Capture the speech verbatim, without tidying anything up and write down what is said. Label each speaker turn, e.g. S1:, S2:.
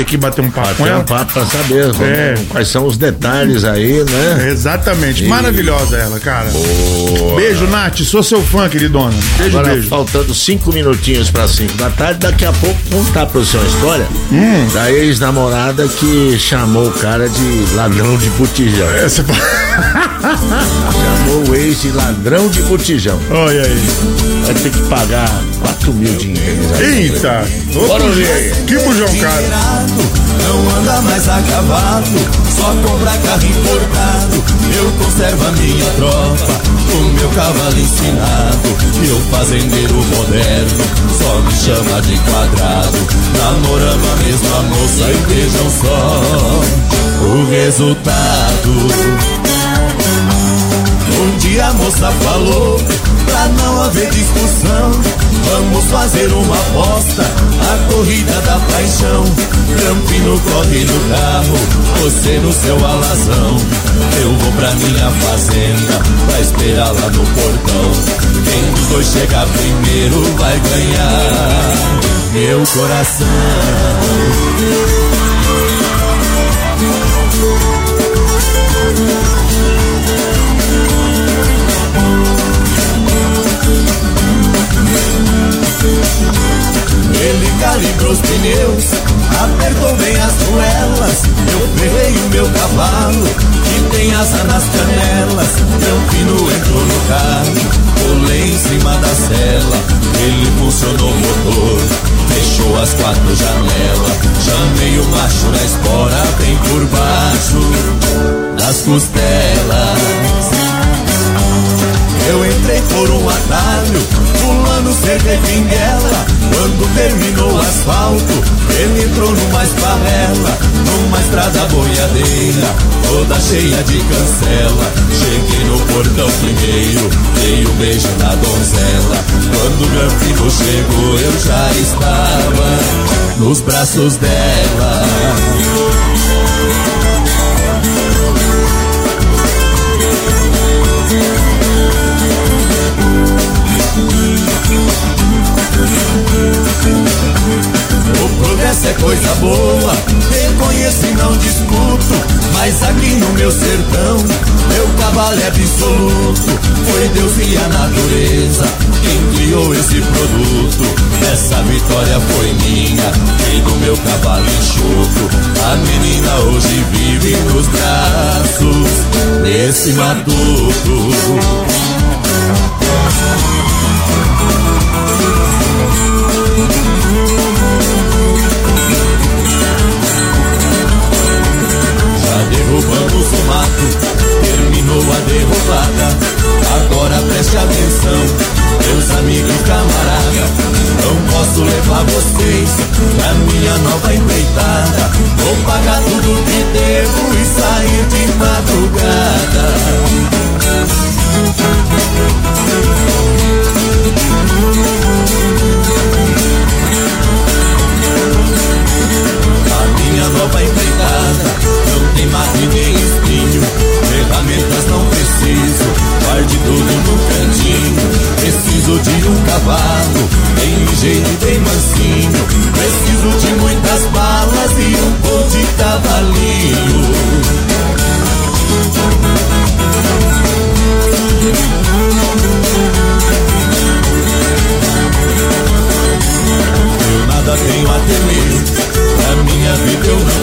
S1: aqui bater um papo
S2: bater
S1: com ela.
S2: um papo pra saber
S1: é.
S2: quais são os detalhes aí, né?
S1: Exatamente,
S2: e...
S1: maravilhosa ela, cara.
S2: Boa.
S1: Beijo, Nath, sou seu fã, queridona. Beijo,
S2: Agora,
S1: beijo.
S2: faltando cinco minutinhos pra cinco da tarde, daqui a pouco contar pra você uma história
S1: hum.
S2: da ex-namorada que chamou o cara de ladrão de botijão.
S1: Essa...
S2: Chamou o ex de ladrão de botijão.
S1: Olha aí.
S2: Vai ter que pagar quatro mil de indenização.
S1: Eita!
S2: Bora ver.
S1: Que bujão caro.
S3: Não anda mais a cavalo, só compra carro importado. Eu conservo a minha tropa, o meu cavalo ensinado. E o fazendeiro moderno só me chama de quadrado. Namoramos a mesma moça e vejam só o resultado. Um dia a moça falou, pra não haver discussão, vamos fazer uma aposta, a corrida da paixão. Campino corre no carro, você no seu alazão. Eu vou pra minha fazenda, pra esperar lá no portão. Quem dos dois chegar primeiro vai ganhar meu coração. Ele calibrou os pneus, apertou bem as ruelas. Eu ferrei o meu cavalo, que tem asa nas canelas. Campino entrou no carro, pulei em cima da sela. Ele funcionou o motor, fechou as quatro janelas. Chamei o macho na espora, bem por baixo das costelas. Eu entrei por um atalho, pulando cerca e pinguela. Quando terminou o asfalto, ele entrou numa esparrela, numa estrada boiadeira, toda cheia de cancela. Cheguei no portão primeiro, dei um beijo na donzela. Quando o Campino chegou, eu já estava nos braços dela. O progresso é coisa boa, reconheço e não discuto. Mas aqui no meu sertão, meu cavalo é absoluto. Foi Deus e a natureza quem criou esse produto. Essa vitória foi minha e do meu cavalo enxuto. A menina hoje vive nos braços desse matuto. Derrubamos o mato, terminou a derrubada. Agora preste atenção, meus amigos e camaradas. Não posso levar vocês pra minha nova empreitada. Vou pagar tudo que devo e sair de madrugada.